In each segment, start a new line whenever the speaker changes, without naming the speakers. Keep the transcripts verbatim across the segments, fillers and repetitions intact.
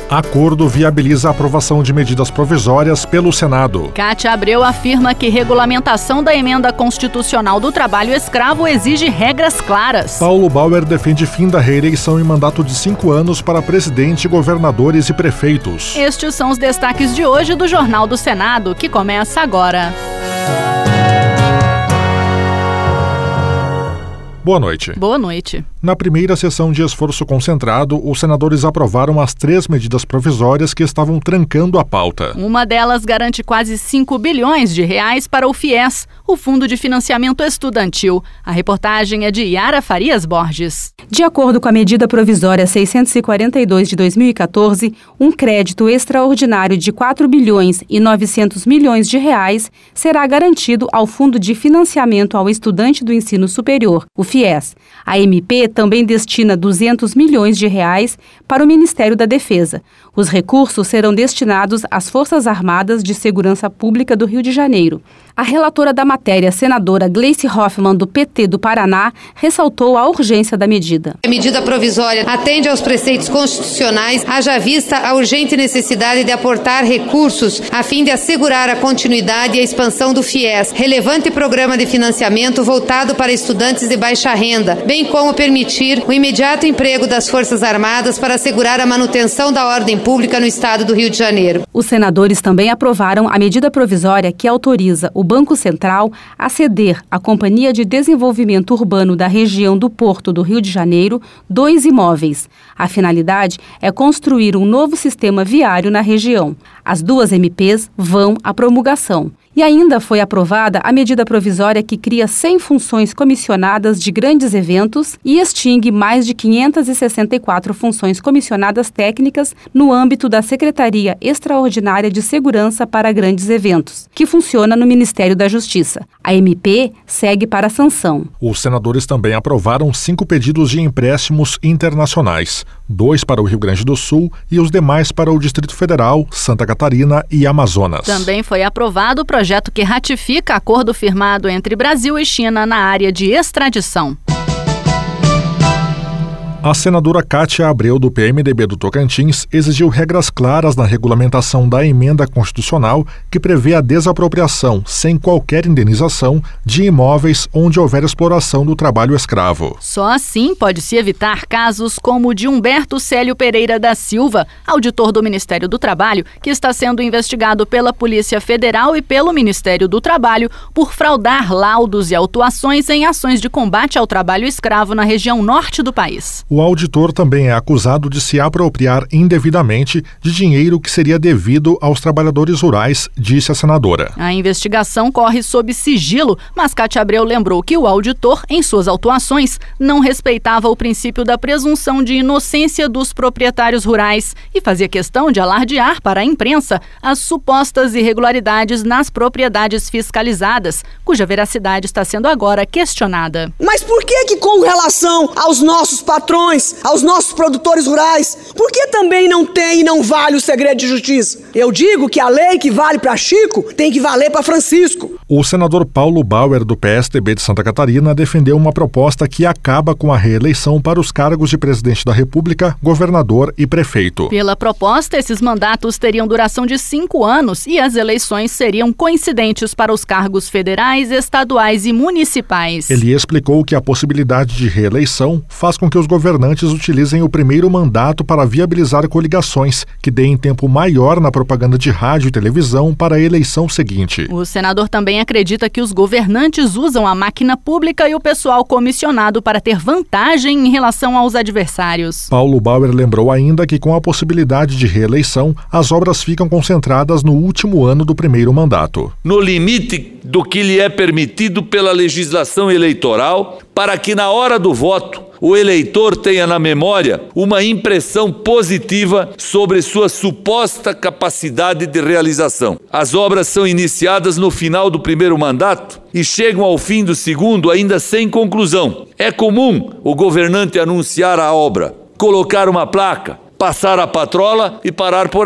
Acordo viabiliza a aprovação de medidas provisórias pelo Senado.
Cátia Abreu afirma que regulamentação da emenda constitucional do trabalho escravo exige regras claras.
Paulo Bauer defende fim da reeleição em mandato de cinco anos para presidente, governadores e prefeitos.
Estes são os destaques de hoje do Jornal do Senado, que começa agora.
Boa noite.
Boa noite.
Na primeira sessão de esforço concentrado, os senadores aprovaram as três medidas provisórias que estavam trancando a pauta.
Uma delas garante quase cinco bilhões de reais para o FIES, o Fundo de Financiamento Estudantil. A reportagem é de Yara Farias Borges.
De acordo com a medida provisória seiscentos e quarenta e dois de dois mil e quatorze, um crédito extraordinário de quatro bilhões e novecentos milhões de reais será garantido ao Fundo de Financiamento ao Estudante do Ensino Superior, o FIES. A M P também destina duzentos milhões de reais para o Ministério da Defesa. Os recursos serão destinados às Forças Armadas de Segurança Pública do Rio de Janeiro. A relatora da matéria, senadora Gleice Hoffmann, do P T do Paraná, ressaltou a urgência da medida.
A medida provisória atende aos preceitos constitucionais, haja vista a urgente necessidade de aportar recursos a fim de assegurar a continuidade e a expansão do FIES, relevante programa de financiamento voltado para estudantes de baixa renda, bem como permitir o imediato emprego das Forças Armadas para assegurar a manutenção da ordem pública no estado do Rio de Janeiro.
Os senadores também aprovaram a medida provisória que autoriza o Banco Central a ceder à Companhia de Desenvolvimento Urbano da região do Porto do Rio de Janeiro dois imóveis. A finalidade é construir um novo sistema viário na região. As duas M Ps vão à promulgação. E ainda foi aprovada a medida provisória que cria cem funções comissionadas de grandes eventos e extingue mais de quinhentas e sessenta e quatro funções comissionadas técnicas no âmbito da Secretaria Extraordinária de Segurança para Grandes Eventos, que funciona no Ministério da Justiça. A M P segue para a sanção.
Os senadores também aprovaram cinco pedidos de empréstimos internacionais, dois para o Rio Grande do Sul e os demais para o Distrito Federal, Santa Catarina e Amazonas.
Também foi aprovado o projeto que ratifica acordo firmado entre Brasil e China na área de extradição.
A senadora Cátia Abreu, do P M D B do Tocantins, exigiu regras claras na regulamentação da emenda constitucional que prevê a desapropriação, sem qualquer indenização, de imóveis onde houver exploração do trabalho escravo.
Só assim pode-se evitar casos como o de Humberto Célio Pereira da Silva, auditor do Ministério do Trabalho, que está sendo investigado pela Polícia Federal e pelo Ministério do Trabalho por fraudar laudos e autuações em ações de combate ao trabalho escravo na região norte do país.
O auditor também é acusado de se apropriar indevidamente de dinheiro que seria devido aos trabalhadores rurais, disse a senadora.
A investigação corre sob sigilo, mas Cátia Abreu lembrou que o auditor, em suas autuações, não respeitava o princípio da presunção de inocência dos proprietários rurais e fazia questão de alardear para a imprensa as supostas irregularidades nas propriedades fiscalizadas, cuja veracidade está sendo agora questionada.
Mas por que que com relação aos nossos patrões, aos nossos produtores rurais, por que também não tem e não vale o segredo de justiça? Eu digo que a lei que vale para Chico tem que valer para Francisco.
O senador Paulo Bauer, do P S D B de Santa Catarina, defendeu uma proposta que acaba com a reeleição para os cargos de presidente da República, governador e prefeito.
Pela proposta, esses mandatos teriam duração de cinco anos e as eleições seriam coincidentes para os cargos federais, estaduais e municipais.
Ele explicou que a possibilidade de reeleição faz com que os governantes utilizem o primeiro mandato para viabilizar coligações que deem tempo maior na propaganda de rádio e televisão para a eleição seguinte.
O senador também acredita que os governantes usam a máquina pública e o pessoal comissionado para ter vantagem em relação aos adversários.
Paulo Bauer lembrou ainda que, com a possibilidade de reeleição, as obras ficam concentradas no último ano do primeiro mandato.
No limite do que lhe é permitido pela legislação eleitoral, para que na hora do voto o eleitor tenha na memória uma impressão positiva sobre sua suposta capacidade de realização. As obras são iniciadas no final do primeiro mandato e chegam ao fim do segundo ainda sem conclusão. É comum o governante anunciar a obra, colocar uma placa, passar a patrola e parar por aí.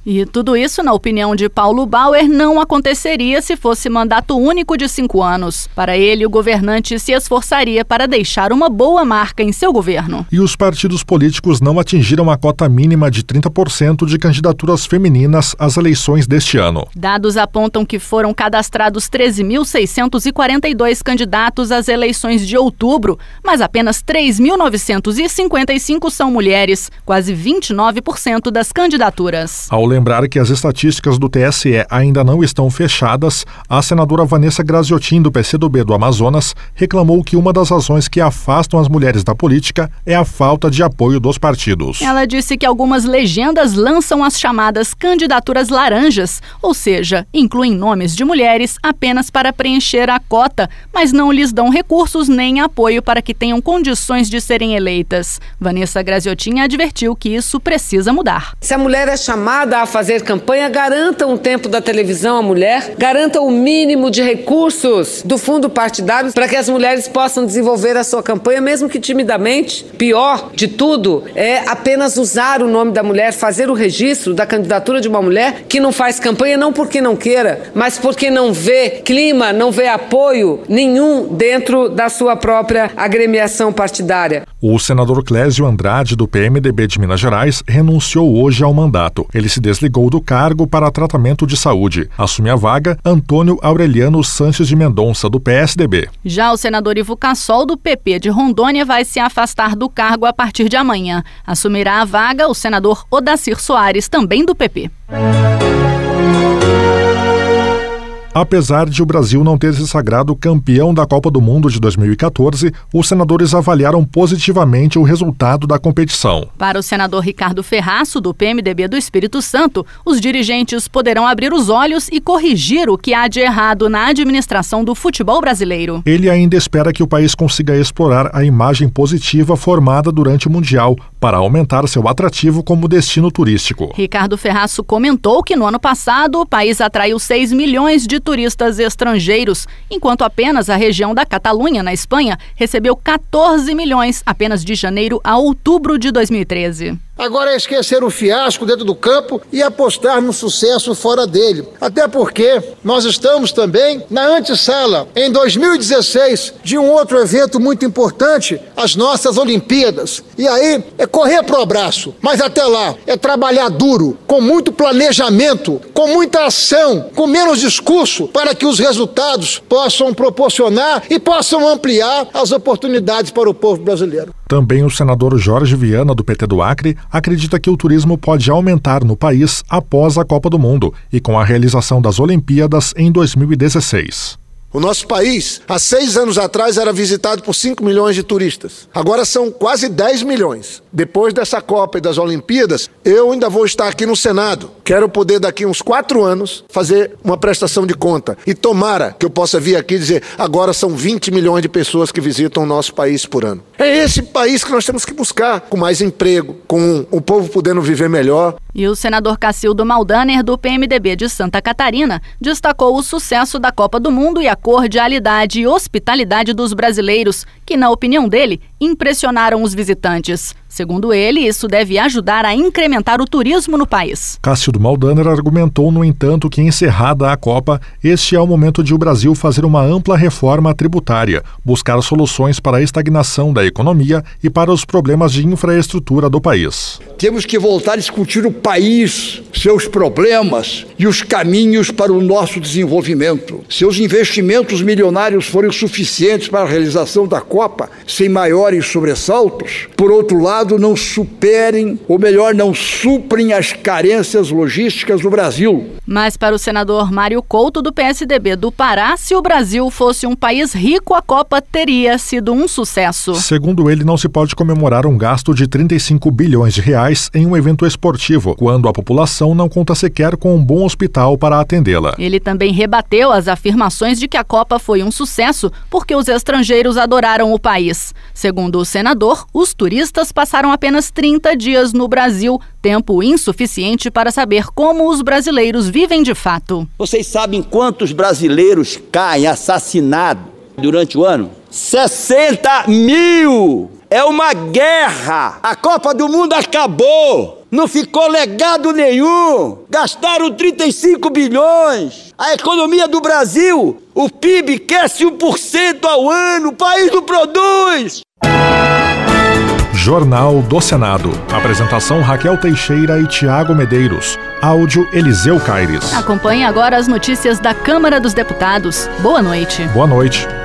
E tudo isso, na opinião de Paulo Bauer, não aconteceria se fosse mandato único de cinco anos. Para ele, o governante se esforçaria para deixar uma boa marca em seu governo.
E os partidos políticos não atingiram a cota mínima de trinta por cento de candidaturas femininas às eleições deste ano.
Dados apontam que foram cadastrados treze mil seiscentos e quarenta e dois candidatos às eleições de outubro, mas apenas três mil novecentos e cinquenta e cinco são mulheres, quase vinte e nove por cento das candidaturas.
Ao lembrar que as estatísticas do T S E ainda não estão fechadas, a senadora Vanessa Graziotin, do P C do B do Amazonas, reclamou que uma das razões que afastam as mulheres da política é a falta de apoio dos partidos.
Ela disse que algumas legendas lançam as chamadas candidaturas laranjas, ou seja, incluem nomes de mulheres apenas para preencher a cota, mas não lhes dão recursos nem apoio para que tenham condições de serem eleitas. Vanessa Graziotin advertiu que isso precisa mudar.
Se a mulher é chamada a fazer campanha, garanta um tempo da televisão à mulher, garanta o mínimo de recursos do fundo partidário para que as mulheres possam desenvolver a sua campanha, mesmo que timidamente. Pior de tudo é apenas usar o nome da mulher, fazer o registro da candidatura de uma mulher que não faz campanha não porque não queira, mas porque não vê clima, não vê apoio nenhum dentro da sua própria agremiação partidária.
O senador Clésio Andrade, do P M D B de Minas Gerais, renunciou hoje ao mandato. Ele se desligou do cargo para tratamento de saúde. Assume a vaga Antônio Aureliano Sanches de Mendonça, do P S D B.
Já o senador Ivo Cassol, do P P de Rondônia, vai se afastar do cargo a partir de amanhã. Assumirá a vaga o senador Odacir Soares, também do P P.
Apesar de o Brasil não ter se sagrado campeão da Copa do Mundo de dois mil e quatorze, os senadores avaliaram positivamente o resultado da competição.
Para o senador Ricardo Ferraço, do P M D B do Espírito Santo, os dirigentes poderão abrir os olhos e corrigir o que há de errado na administração do futebol brasileiro.
Ele ainda espera que o país consiga explorar a imagem positiva formada durante o Mundial, para aumentar seu atrativo como destino turístico.
Ricardo Ferraço comentou que no ano passado o país atraiu seis milhões de turistas estrangeiros, enquanto apenas a região da Catalunha, na Espanha, recebeu quatorze milhões apenas de janeiro a outubro de dois mil e treze.
Agora é esquecer o fiasco dentro do campo e apostar no sucesso fora dele. Até porque nós estamos também na antessala, em dois mil e dezesseis, de um outro evento muito importante, as nossas Olimpíadas. E aí é correr pro abraço, mas até lá é trabalhar duro, com muito planejamento, com muita ação, com menos discurso, para que os resultados possam proporcionar e possam ampliar as oportunidades para o povo brasileiro.
Também o senador Jorge Viana, do P T do Acre, acredita que o turismo pode aumentar no país após a Copa do Mundo e com a realização das Olimpíadas em dois mil e dezesseis.
O nosso país, há seis anos atrás, era visitado por cinco milhões de turistas. Agora são quase dez milhões. Depois dessa Copa e das Olimpíadas, eu ainda vou estar aqui no Senado. Quero poder, daqui uns quatro anos, fazer uma prestação de conta. E tomara que eu possa vir aqui dizer, agora são vinte milhões de pessoas que visitam o nosso país por ano. É esse país que nós temos que buscar, com mais emprego, com o povo podendo viver melhor.
E o senador Cacildo Maldaner, do P M D B de Santa Catarina, destacou o sucesso da Copa do Mundo e a cordialidade e hospitalidade dos brasileiros, que, na opinião dele, impressionaram os visitantes. Segundo ele, isso deve ajudar a incrementar o turismo no país.
Cacildo Maldaner argumentou, no entanto, que encerrada a Copa, este é o momento de o Brasil fazer uma ampla reforma tributária, buscar soluções para a estagnação da economia e para os problemas de infraestrutura do país.
Temos que voltar a discutir o país, seus problemas e os caminhos para o nosso desenvolvimento. Se os investimentos milionários forem suficientes para a realização da Copa, sem maiores sobressaltos, por outro lado, não superem, ou melhor, não suprem as carências logísticas do Brasil.
Mas para o senador Mário Couto, do P S D B do Pará, se o Brasil fosse um país rico, a Copa teria sido um sucesso.
Segundo ele, não se pode comemorar um gasto de trinta e cinco bilhões de reais em um evento esportivo, quando a população não conta sequer com um bom hospital para atendê-la.
Ele também rebateu as afirmações de que a Copa foi um sucesso porque os estrangeiros adoraram o país. Segundo o senador, os turistas passaram apenas trinta dias no Brasil, tempo insuficiente para saber como os brasileiros vivem de fato.
Vocês sabem quantos brasileiros caem assassinados durante o ano? sessenta mil! É uma guerra! A Copa do Mundo acabou! Não ficou legado nenhum. Gastaram trinta e cinco bilhões. A economia do Brasil, o P I B cresce um por cento ao ano. O país não produz.
Jornal do Senado. Apresentação Raquel Teixeira e Tiago Medeiros. Áudio Eliseu Caires.
Acompanhe agora as notícias da Câmara dos Deputados. Boa noite.
Boa noite.